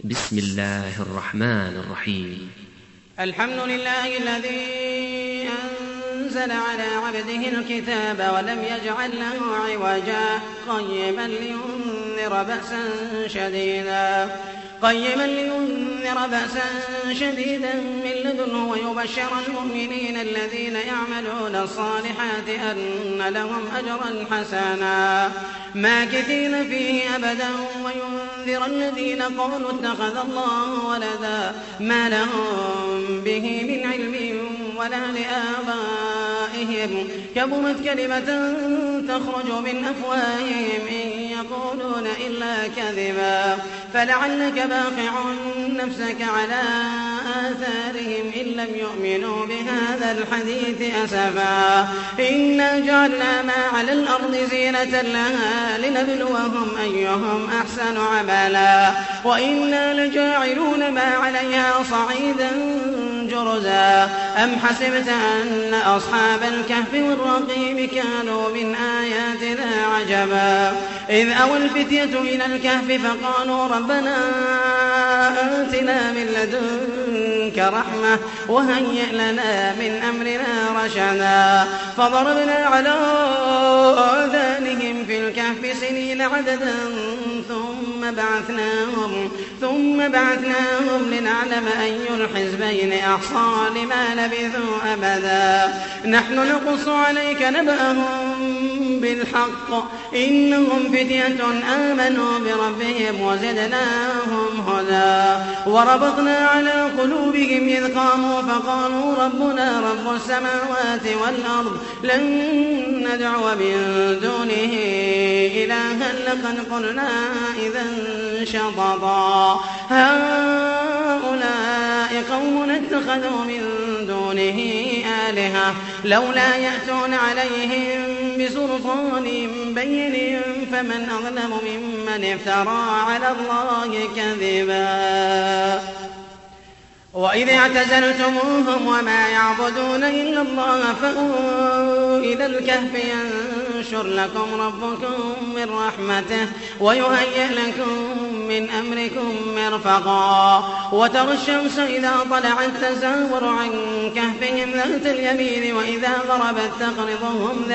بسم الله الرحمن الرحيم. الحمد لله الذي أنزل على عبده الكتاب ولم يجعل له عوجا قيما لينذر بأسا شديدا من لدنه ويبشر المؤمنين الذين يعملون الصالحات أن لهم أجرا حسنا ماكثين فيه أبدا وينذر الذين قالوا اتخذ الله ولدا ما لهم به من علم ولا لآبائهم كبرت كلمة تخرج من أفواههم إن يقولون إلا كذبا فلعلك باخع نفسك على آثارهم إن لم يؤمنوا بهذا الحديث أسفا إنا جعلنا ما على الأرض زينة لها لنبلوهم أيهم أحسن عملا وإنا لجاعلون ما عليها صعيدا جرزا أم حسبت أن أصحاب الكهف والرقيم كانوا من آياتنا عجبا إذ أوى الفتية إلى الكهف فقالوا ربنا آتنا من لدنك رحمة وهيئ لنا من أمرنا رشدا فضربنا على آذانهم في الكهف سنين عددا ثم بعثناهم لنعلم أي الحزبين أحصى لما لبثوا أبدا نحن نقص عليك نبأهم بالحق إنهم فتية آمنوا بربهم وزدناهم هدى وربطنا على قلوبهم إذ قاموا فقالوا ربنا رب السماوات والأرض لن ندعو من دونه إلها لقد قلنا إذا شططا هؤلاء قوم اتخذوا من دونه آلهة لولا يأتون عليهم بسلطان بين فمن أظلم ممن افترى على الله كذبا وإذ اعتزلتموهم وما يعبدون إلا الله فأووا إلى الكهف ينشر لكم ربكم من رحمته ويهيئ لكم من أمركم مرفقا وترى الشمس إذا طلعت تزاور عن كهفهم ذات اليمين وإذا غربت تقرضهم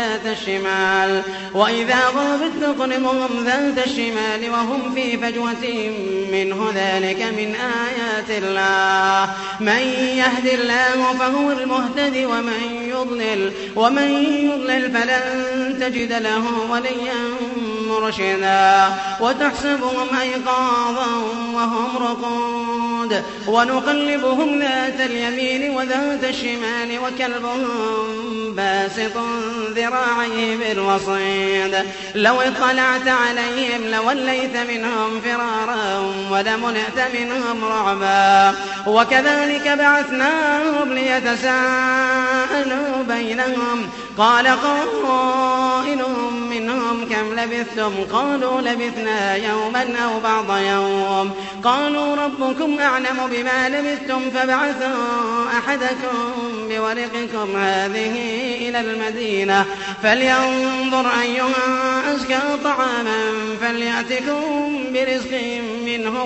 ذات الشمال وهم في فجوة منه ذلك من آيات الله من يهد الله فهو المهتدي ومن يضلل فلن تجد له وليا مرشدا وتحسبهم أيقاظا وهم رقود ونقلبهم ذات اليمين وذات الشمال وكلبهم باسط ذراعيه بالوصيد لو اطلعت عليهم لوليت منهم فرارا ولملئت منهم رعبا وكذلك بعثناهم ليتساءلوا بينهم قال قائل منهم كم لبثتم قالوا لبثنا يوما أو بعض يوم قالوا ربكم أعلم بما لبثتم فابعثوا أحدكم بورقكم هذه إلى المدينة فلينظر أيها أزكى طعاما فليأتكم برزق منه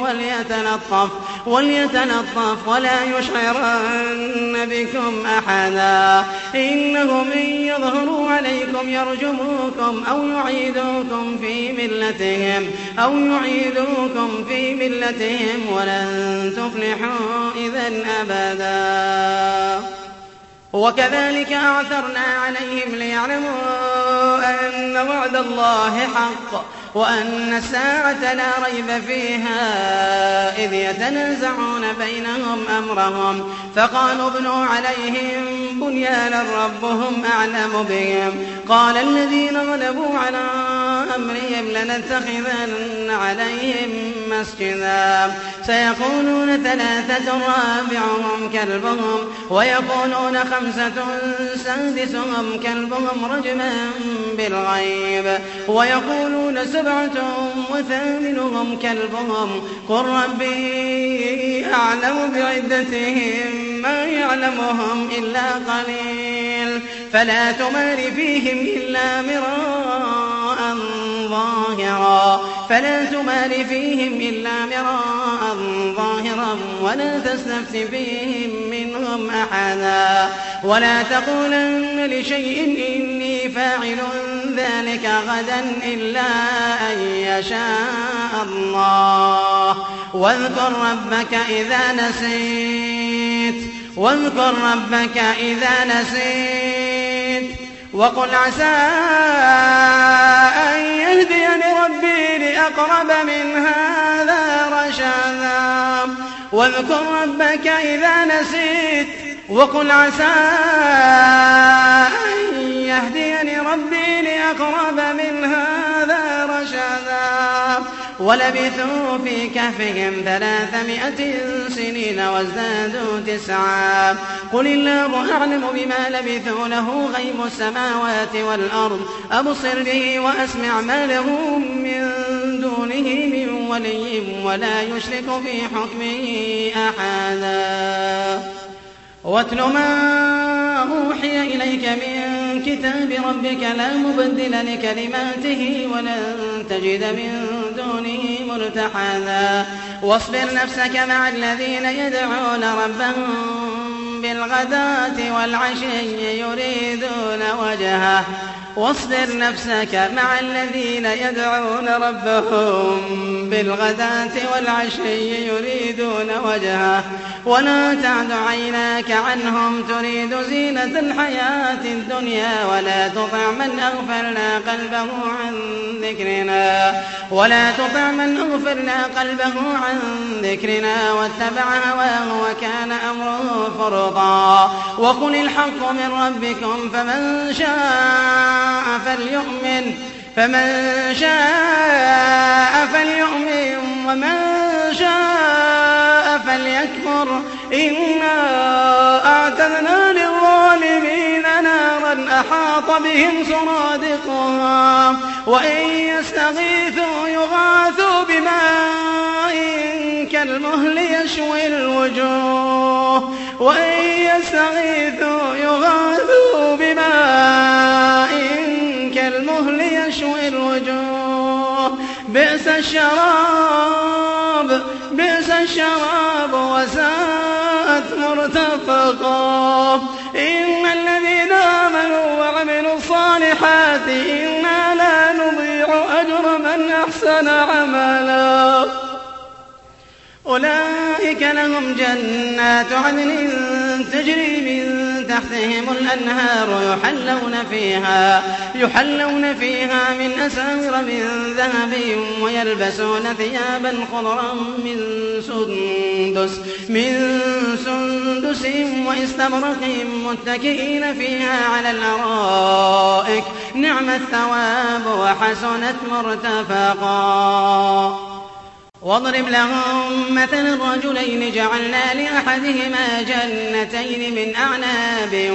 وليتلطف ولا يشعرن بكم أحدا إنهم إن يظهروا عليكم يرجموكم أو يعيدوكم في ملتهم ولن تفلحوا إذن أبدا وكذلك أعثرنا عليهم ليعلموا أن وعد الله حق وأن الساعة لا ريب فيها إذ يتنازعون بينهم أمرهم فقالوا ابنوا عليهم بنيانا ربهم أعلم بهم قال الذين غلبوا على أمرهم لنتخذن عليهم مسجدا سيقولون 3 رابعهم كلبهم ويقولون 5 سادسهم كلبهم رجما بالغيب ويقولون 7 وثامنهم كلبهم قل ربي أعلم بعدتهم ما يعلمهم إلا قليل فلا تمار فيهم إلا مراء ظاهرا غيرهم ولا تستفت فيهم منهم أحدا ولا تقولن لشيء إني فاعل ذلك غدا إلا أن يشاء الله واذكر ربك إذا نسيت وقل عسى أن يهديني ربي لأقرب من هذا رشدا واذكر ربك إذا نسيت وقل عسى أن يهديني ربي لأقرب من هذا رشدا ولبثوا في كهفهم 300 سنين وازدادوا 9 قل الله أعلم بما لبثوا له غيب السماوات والأرض أبصر به وأسمع ما لهم من دونه من ولي ولا يشرك في حكمه أحدا واتل ما أوحي إليك من كتاب ربك لا مبدل لكلماته ولن تجد من دونه ملتحدا واصبر نفسك مع الذين يدعون ربهم بالغداة والعشي يريدون وجهه واصبر نفسك مع الذين يدعون ربهم بالغداة والعشي يريدون وجهه ولا تعد عيناك عنهم تريد زينة الحياة الدنيا ولا تطع من أغفلنا قلبه عن ذكرنا واتبع هواه وكان أمره فرطا وقل الحق من ربكم فمن شاء فليؤمن ومن شاء فليكفر إنا أعتدنا للظالمين نارا أحاط بهم سرادقها وإن يستغيثوا يغاثوا بماء كالمهل يشوي الوجوه بئس الشراب وساءت مرتفقا إن الذين آمنوا وعملوا الصالحات إنا لا نضيع أجر من أحسن عملا أولئك لهم جنات عدن تجري من تحتهم الأنهار يحلون فيها من أساور من ذهب ويلبسون ثيابا خضرا من سندس واستبرق متكئين فيها على الأرائك نعم الثواب وحسنت مرتفقا واضرب لهم مثل الرجلين جعلنا لأحدهما جنتين من أعناب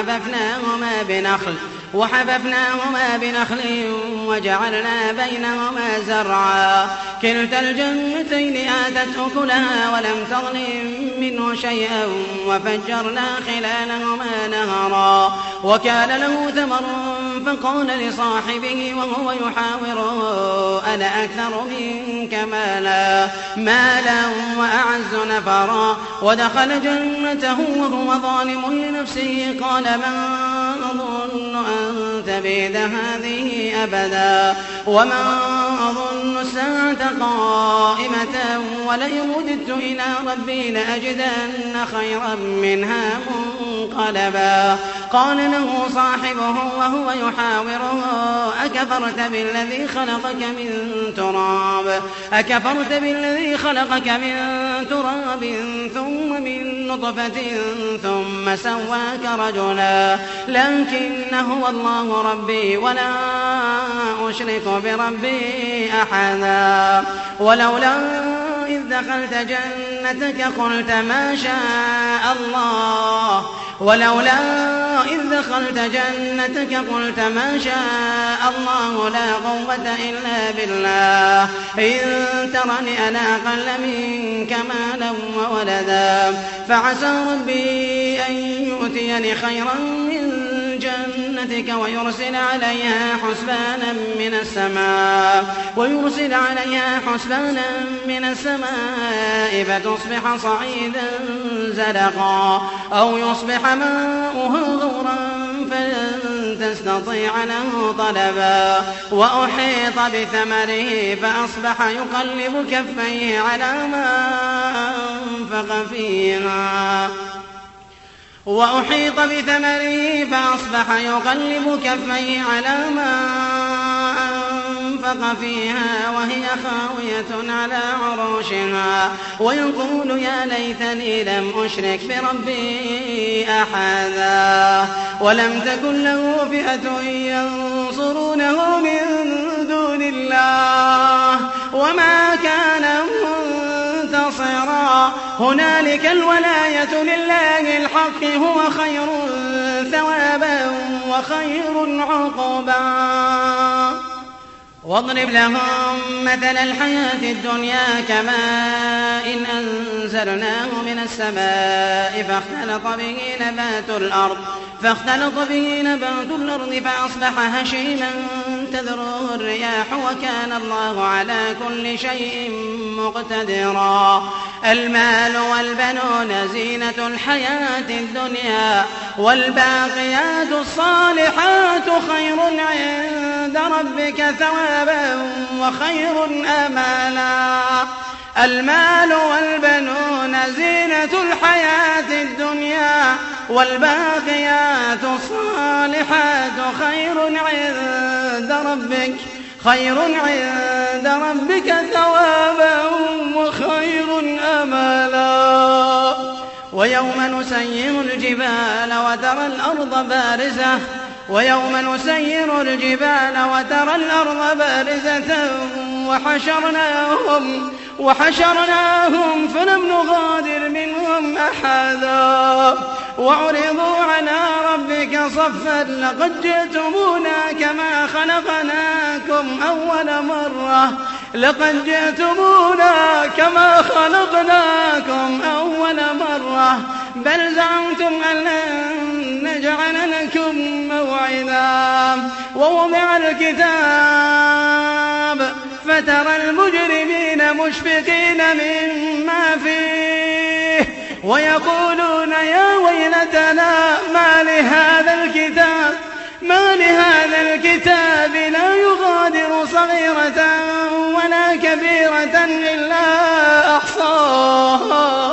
وحففناهما بنخل وجعلنا بينهما زرعا كلتا الجنتين آتت أكلها ولم تظلم منه شيئا وفجرنا خلالهما نهرا وكان له ثمر فقال لصاحبه وهو يحاوره أنا أكثر منك مالا وأعز نفرا ودخل جنته وهو ظالم لنفسه قال ما أظن أن تبيد هذه أبدا وما أظن الساعة قائمة ولئن رددت إلى ربي لأجدن خيرا منها منقلبا قال له صاحبه وهو يحاوره أكفرت بالذي خلقك من تراب ثم من نطفة ثم سواك رجلا لكن هو الله ربي ولا أشرك بربي أحدا ولولا إذ دخلت جنتك قلت ما شاء الله لا قوة إلا بالله إن ترني أنا أقل منك مالا وولدا فعسى ربي أن يؤتيني خيرا من جنتك جنتك ويرسل عليها حسبانا من السماء فتصبح صعيدا زلقا أو يصبح ماؤها غورا فلن تستطيع له طلبا وأحيط بثمره فأصبح يقلب كفيه على ما أنفق فيها وهي خاوية على عروشها ويقول يا ليتني لم أشرك بربي أحدا ولم تكن له فئة ينصرونه من دون الله وما كان منتصرا هنالك الولاية لله الحق هو خير ثوابا وخير عقبا واضرب لهم مثل الحياة الدنيا كماء أنزلناه من السماء فاختلط به نبات الأرض فأصبح هشيما تذروه الرياح وكان الله على كل شيء مقتدرا المال والبنون زينة الحياة الدنيا والباقيات الصالحات خير عند ربك ثوابا وخير أمالا المال والبنون زينة الحياة الدنيا والباقيات الصالحات خير عند ربك ثوابا وخير أمالا ويوم نسير الجبال وترى الأرض بارزة وحشرناهم فلم نغادر منهم أحدا وعرضوا على ربك صفا لقد جئتمونا كما خلقناكم أول مرة بل زعمتم أن لن نجعل لكم موعدا ووضع الكتاب فترى المجرمين مشفقين مما فيه ويقولون يا ويلتنا ما لهذا الكتاب لا يغادر صغيرة ولا كبيرة إلا أحصاها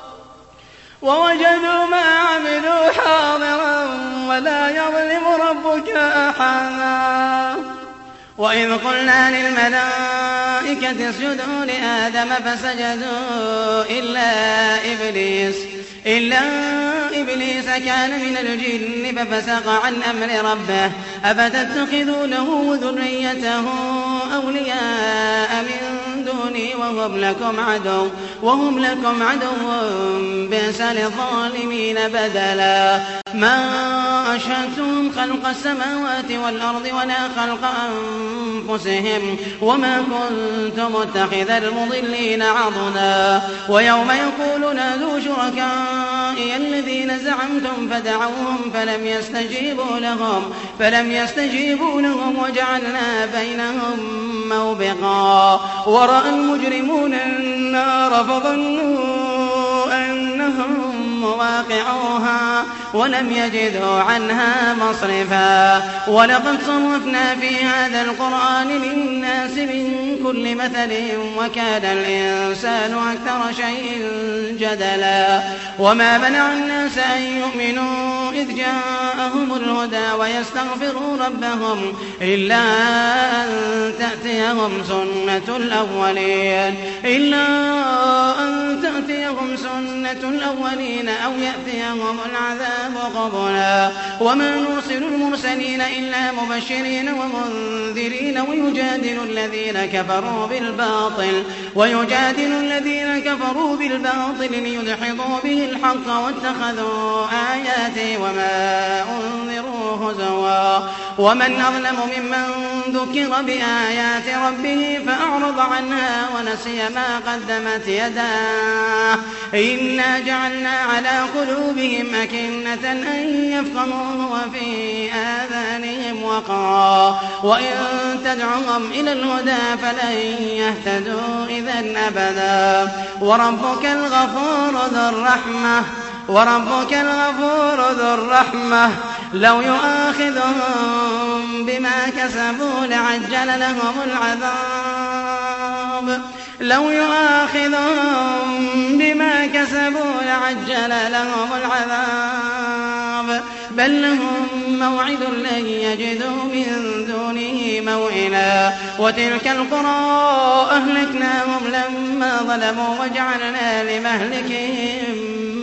ووجدوا ما عملوا حاضرا ولا يظلم ربك أحدا وإذ قلنا للملائكة اسجدوا لآدم فسجدوا إلا إبليس كان من الجن ففسق عن أمر ربه أفتتخذونه وذريته أولياء من دوني وهم لكم عدو بئس للظالمين بدلا ما أشهدتهم خلق السماوات والأرض ولا خلق أنفسهم وما كنت متخذ المضلين عضدا ويوم يقول نادوا شركائي الذين زعمتم فدعوهم فلم يستجيبوا لهم وجعلنا بينهم موبقا ورأى المجرمون النار فظنوا أنهم مواقعوها ولم يجدوا عنها مصرفا ولقد صرفنا في هذا القرآن للناس من كل مثل وكان الإنسان أكثر شيء جدلا وما منع الناس أن يؤمنوا إذ جاءهم الهدى ويستغفروا ربهم إلا أن تأتيهم سنة الأولين أو يأتيهم العذاب قبلا وما نرسل المرسلين إلا مبشرين ومنذرين ويجادل الذين كفروا بالباطل ليدحضوا به الحق واتخذوا آياتي وما أنذروا هزوا ومن أظلم ممن ذكر بآيات ربه فأعرض عنها ونسي ما قدمت يداه إن إنا جعلنا على قلوبهم أكنة أن يفقهوه وفي آذانهم وقرا وإن تدعهم إلى الهدى فلن يهتدوا إذا أبدا وربك الغفور ذو الرحمة لو يؤاخذهم بما كسبوا لعجل لهم العذاب بل لهم موعد لن يجدوا من دونه موئلا وتلك القرى أهلكناهم لما ظلموا وجعلنا لمهلكهم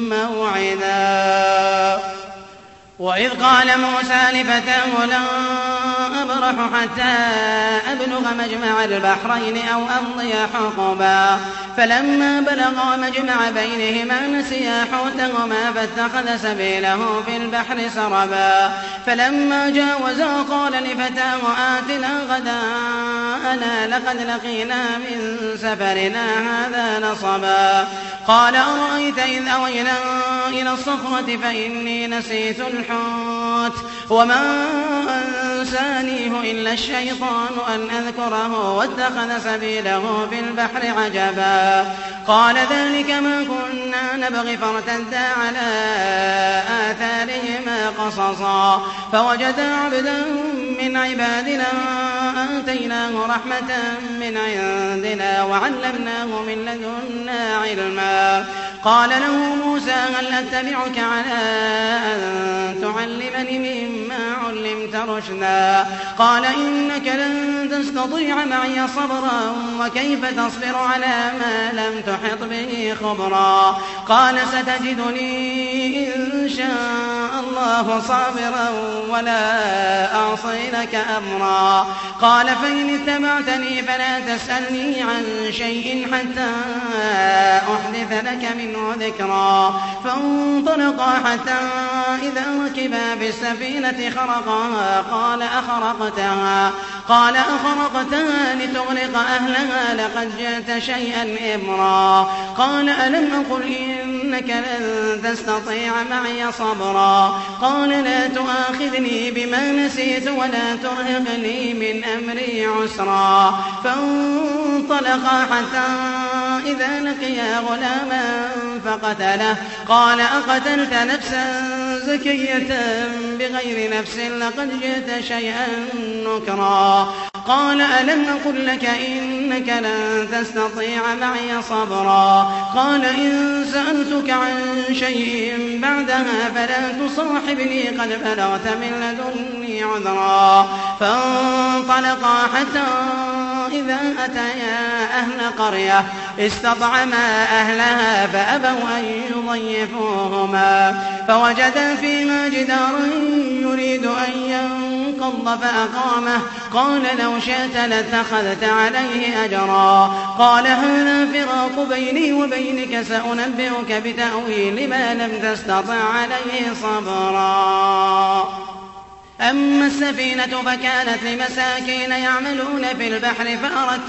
موعدا وإذ قال موسى لفتاه لن أبرح حتى أبلغ مجمع البحرين أو أمضي حقبا فلما بلغا مجمع بينهما نسيا حوتهما فاتخذ سبيله في البحر سربا فلما جاوزا قال لفتاه آتنا غداءنا لقد لقينا من سفرنا هذا نصبا قال أرأيت إذ أوينا إلى الصخرة فإني نسيت الحوت وما أنسانيه إلا الشيطان أن أذكره واتخذ سبيله في البحر عجبا قال ذلك ما كنا نبغي فارتدا على آثارهما قصصا فوجدا عبدا من عبادنا آتيناه رحمة من عندنا وعلمناه من لدنا علما قال له موسى هل أتبعك على أن تعلمني مما علمت رشدا قال إنك لن تستطيع معي صبرا وكيف تصبر على ما لم تحط به خبرا قال ستجدني إن شاء الله صابرا ولا أعصي لك أمرا قال فإن اتبعتني فلا تسألني عن شيء حتى أحدث لك منه ذكرا فانطلقا حتى إذا ركبا بالسفينة خرقها قال أخرقتها لتغرق أهلها لقد جئت شيئا إمرا قال ألم أقل إنك لن تستطيع معي صبرا قال لا تؤاخذني بما نسيت ولا ترهقني من أمري عسرا فانطلقا حتى إذا لقيا غلاما فقتله قال أقتلت نفسا زكية بغير نفس لقد جئت شيئا نكرا قال ألم أقل لك إنك لن تستطيع معي صبرا قال إن سألتك عن شيء بعدها فلا تصاحبني قد بلغت من لدني عذرا فانطلقا حتى إذا أتيا أهل قرية استطعما أهلها فأبوا أن يضيفوهما فوجدا فيما جدارا يريد أن ينقض فأقامه قال لو شئت لاتخذت عليه أجرا قال هذا فراق بيني وبينك سأنبئك بتأويل ما لم تستطع عليه صبرا أما السفينة فكانت لمساكين يعملون في البحر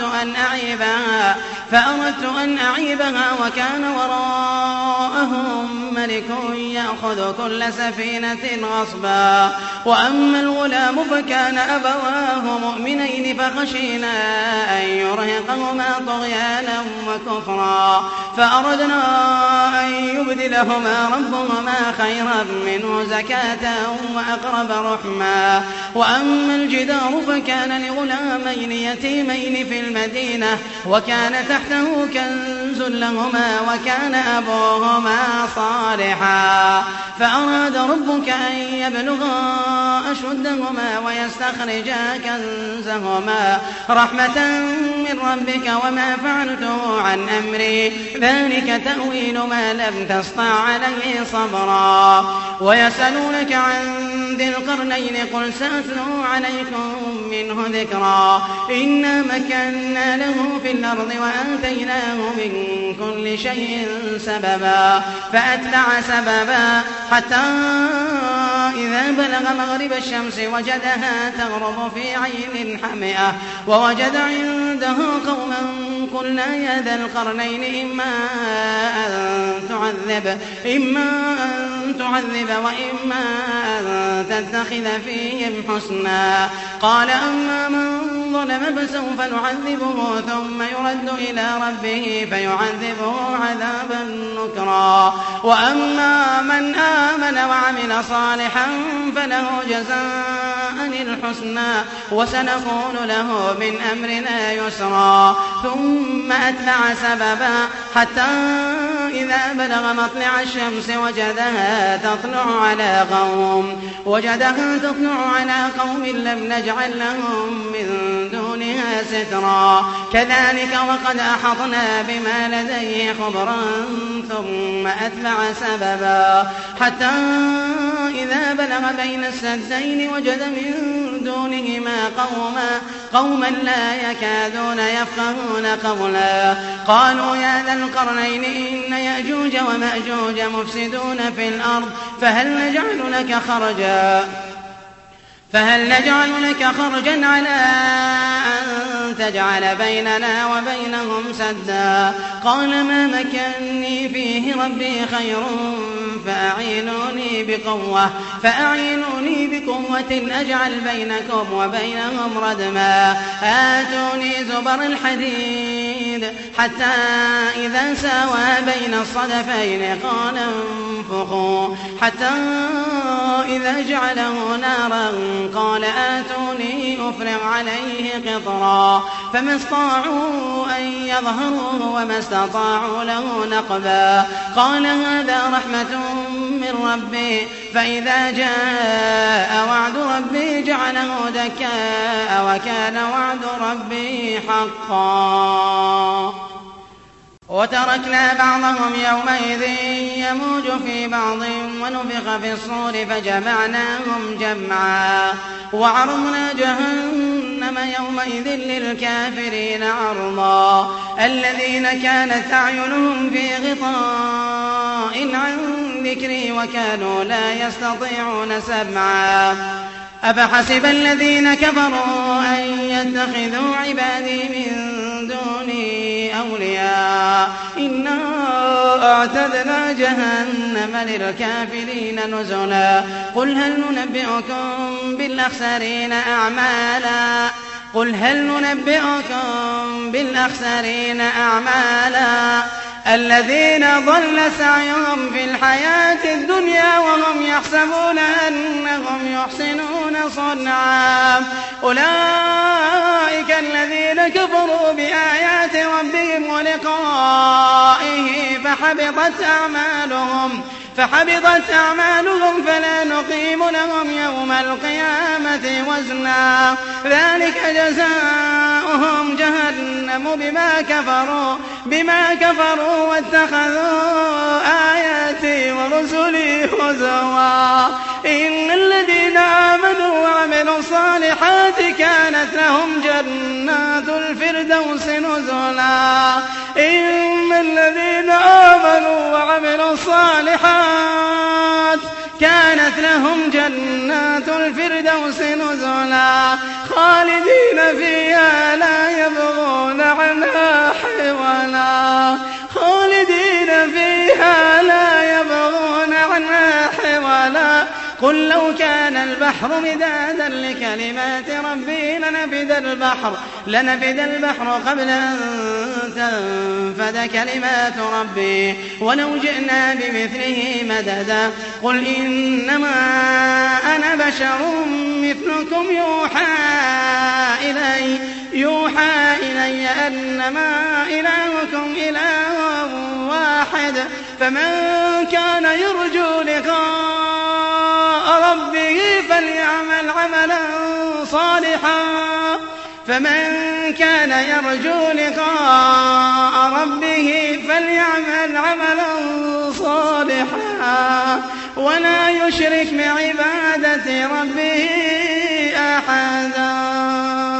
فأردت أن أعيبها وكان وراءهم ملك يأخذ كل سفينة غصبا وأما الغلام فكان أبواه مؤمنين فخشينا أن يرهقهما طغيانا وكفرا فأردنا أن يبدلهما ربهما خيرا منه زكاة وأقرب رحما وأما الجدار فكان لغلامين يتيمين في المدينة وكان تحته كنز لهما وكان أبوهما صالحا فأراد ربك أن يبلغا أشدهما ويستخرجا كنزهما رحمة من ربك وما فعلته عن أمري ذلك تأويل ما لم تسطع عليه صبرا ويسألونك عن ذي القرنين قل سأتلو عليكم منه ذكرا إنا مكنا له في الأرض وآتيناه من كل شيء سببا فأتبع سببا حتى إذا بلغ مغرب الشمس وجدها تغرب في عين حمئة ووجد عنده قوما قلنا يا ذا القرنين إما أن تعذب إما أن تعذب وإما أن تتخذ فيهم حسنا. قال أما من ظلم فسوف نعذبه ثم يرد إلى ربه فيعذبه عذابا نكرا. وأما من آمن وعمل صالحا فله جزاء الحسنى وسنقول له من أمرنا يسرا. ثم أتبع سببا حتى إذا بلغ مطلع الشمس وجدها تطلع على قوم لم نجعل لهم من دونها سترا. كذلك وقد أحطنا بما لديه خبرا ثم أتبع سببا حتى إذا بلغ بين السدين وجد من دونهما قوما لا يكادون يفقهون قولا. قالوا يا ذا القرنين إن يأجوج ومأجوج مفسدون في الأرض فهل نجعل لك خرجا على أن تجعل بيننا وبينهم سدا. قال ما مكني فيه ربي خير فأعينوني بقوة أجعل بينكم وبينهم ردما. آتوني زبر الحديد حتى إذا ساوى بين الصدفين قال انفخوا حتى إذا جعله نارا قال آتوني أفرغ عليه قطرا. فما استطاعوا أن يظهروه وما استطاعوا له نقبا. قال هذا رحمة من ربي فإذا جاء وعد ربي جعله دكاء وكان وعد ربي حقا. وتركنا بعضهم يومئذ يموج في بعض ونفخ في الصور فجمعناهم جمعا. وعرضنا جهنم يومئذ للكافرين عرضا. الذين كانت أعينهم في غطاء عن ذكري وكانوا لا يستطيعون سمعا. أفحسب الذين كفروا أن يتخذوا عبادي من دوني أولياء إنا أعتدنا جهنم للكافرين نزلا. قل هل ننبئكم بالأخسرين أعمالا الذين ضل سعيهم في الحياة الدنيا وهم يحسبون أنهم يحسنون صنعا. أولئك الذين كفروا بآيات ربهم ولقائه فحبطت أعمالهم فلا نقيم لهم يوم القيامة وزنا. ذلك جزاؤهم جهنم بما كفروا واتخذوا آياتي ورسلي هزوا. إن الذين آمنوا وعملوا الصالحات كانت لهم جنات الفردوس نزلا. إن الذين آمنوا وعملوا الصالحات كانت لهم جنات الفردوس نزلا خالدين فيها لا يبغون عنها حولا. قل لو كان البحر مدادا لكلمات ربي لنفد البحر قبل أن تنفد كلمات ربي ولو جئنا بمثله مددا. قل إنما أنا بشر مثلكم يوحى إلي أنما إلهكم إله واحد. فمن كان يرجو لقاء ربه فليعمل عملا صالحا ولا يشرك بعبادة ربه أحدا.